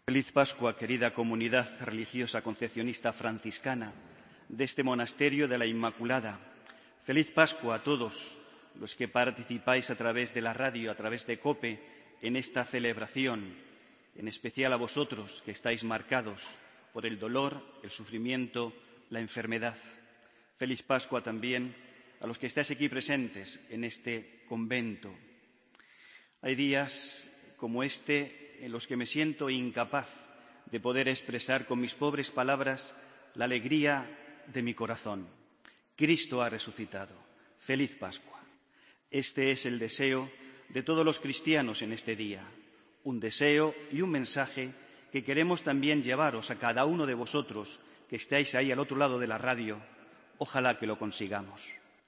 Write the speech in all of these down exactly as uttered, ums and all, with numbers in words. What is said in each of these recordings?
Feliz Pascua, querida comunidad religiosa concepcionista franciscana de este monasterio de la Inmaculada. Feliz Pascua a todos los que participáis a través de la radio, a través de COPE, en esta celebración, en especial a vosotros que estáis marcados por el dolor, el sufrimiento, la enfermedad. Feliz Pascua también a los que estáis aquí presentes en este convento. Hay días como este en los que me siento incapaz de poder expresar con mis pobres palabras la alegría de mi corazón. Cristo ha resucitado. Feliz Pascua. Este es el deseo de todos los cristianos en este día, un deseo y un mensaje que queremos también llevaros a cada uno de vosotros que estáis ahí al otro lado de la radio. Ojalá que lo consigamos.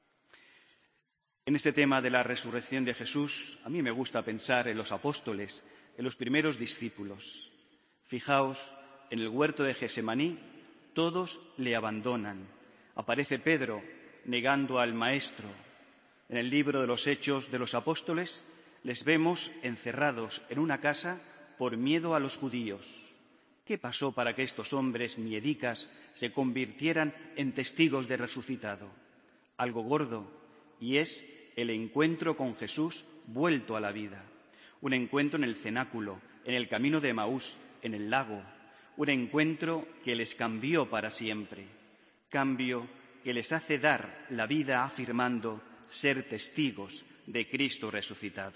En este tema de la resurrección de Jesús, a mí me gusta pensar en los apóstoles, en los primeros discípulos. Fijaos, en el huerto de Gesemaní, todos le abandonan. Aparece Pedro negando al Maestro. En el libro de los Hechos de los Apóstoles les vemos encerrados en una casa por miedo a los judíos. ¿Qué pasó para que estos hombres miedicas se convirtieran en testigos de resucitado? Algo gordo, y es el encuentro con Jesús vuelto a la vida. Un encuentro en el cenáculo, en el camino de Emaús, en el lago. Un encuentro que les cambió para siempre. Cambio que les hace dar la vida afirmando ser testigos de Cristo resucitado.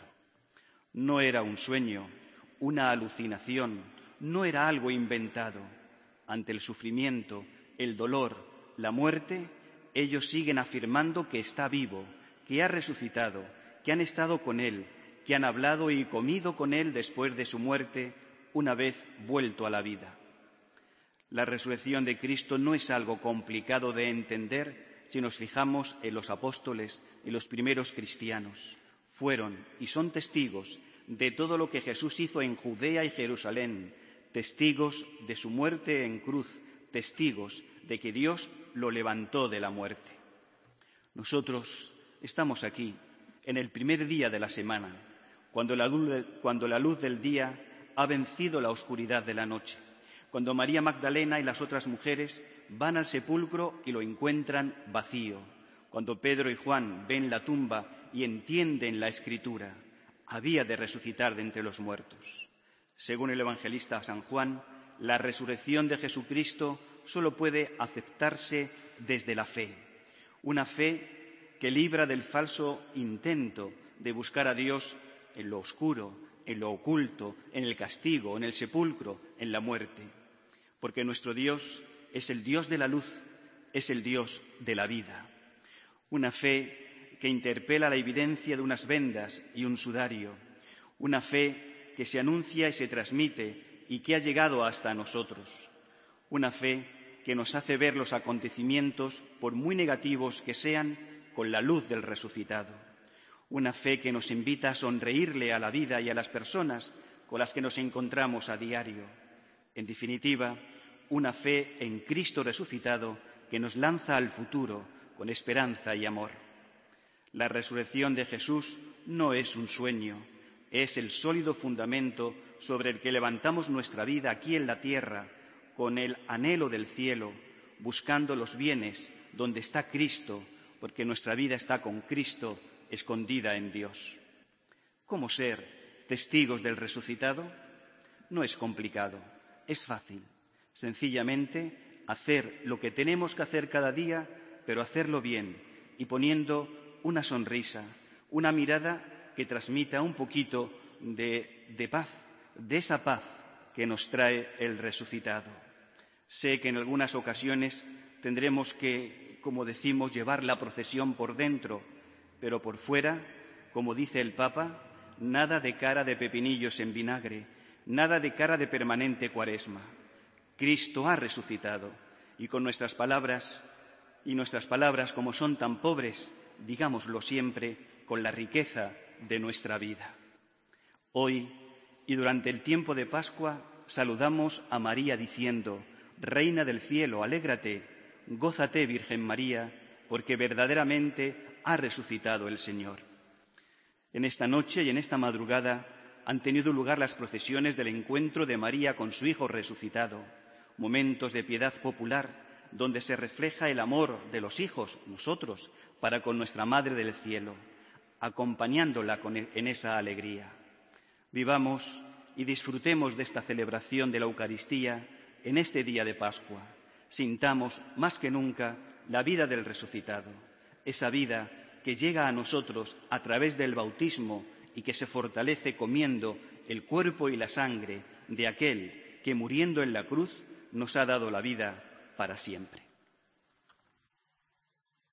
No era un sueño, una alucinación, no era algo inventado. Ante el sufrimiento, el dolor, la muerte, ellos siguen afirmando que está vivo, que ha resucitado, que han estado con Él, que han hablado y comido con Él después de su muerte, una vez vuelto a la vida. La resurrección de Cristo no es algo complicado de entender si nos fijamos en los apóstoles y los primeros cristianos. Fueron y son testigos de todo lo que Jesús hizo en Judea y Jerusalén, testigos de su muerte en cruz, testigos de que Dios lo levantó de la muerte. Nosotros estamos aquí en el primer día de la semana, cuando la luz, de, cuando la luz del día ha vencido la oscuridad de la noche, cuando María Magdalena y las otras mujeres van al sepulcro y lo encuentran vacío, cuando Pedro y Juan ven la tumba y entienden la Escritura, había de resucitar de entre los muertos. Según el evangelista San Juan, la resurrección de Jesucristo solo puede aceptarse desde la fe, una fe que libra del falso intento de buscar a Dios en lo oscuro, en lo oculto, en el castigo, en el sepulcro, en la muerte. Porque nuestro Dios es el Dios de la luz, es el Dios de la vida. Una fe que interpela la evidencia de unas vendas y un sudario. Una fe que se anuncia y se transmite y que ha llegado hasta nosotros. Una fe que nos hace ver los acontecimientos, por muy negativos que sean, con la luz del resucitado. Una fe que nos invita a sonreírle a la vida y a las personas con las que nos encontramos a diario. En definitiva, una fe en Cristo resucitado que nos lanza al futuro con esperanza y amor. La resurrección de Jesús no es un sueño, es el sólido fundamento sobre el que levantamos nuestra vida aquí en la tierra, con el anhelo del cielo, buscando los bienes donde está Cristo, porque nuestra vida está con Cristo escondida en Dios. ¿Cómo ser testigos del resucitado? No es complicado, es fácil. Sencillamente hacer lo que tenemos que hacer cada día, pero hacerlo bien y poniendo una sonrisa, una mirada que transmita un poquito de, de paz, de esa paz que nos trae el resucitado. Sé que en algunas ocasiones tendremos que, como decimos, llevar la procesión por dentro, pero por fuera, como dice el Papa, nada de cara de pepinillos en vinagre, nada de cara de permanente cuaresma. Cristo ha resucitado y con nuestras palabras, y nuestras palabras como son tan pobres, digámoslo siempre con la riqueza de nuestra vida. Hoy y durante el tiempo de Pascua saludamos a María diciendo: Reina del cielo, alégrate, gózate, Virgen María, porque verdaderamente ha resucitado el Señor. En esta noche y en esta madrugada han tenido lugar las procesiones del encuentro de María con su Hijo resucitado, momentos de piedad popular donde se refleja el amor de los hijos, nosotros, para con nuestra Madre del Cielo, acompañándola en esa alegría. Vivamos y disfrutemos de esta celebración de la Eucaristía en este día de Pascua. Sintamos más que nunca la vida del resucitado, esa vida que llega a nosotros a través del bautismo y que se fortalece comiendo el cuerpo y la sangre de aquel que, muriendo en la cruz, nos ha dado la vida para siempre.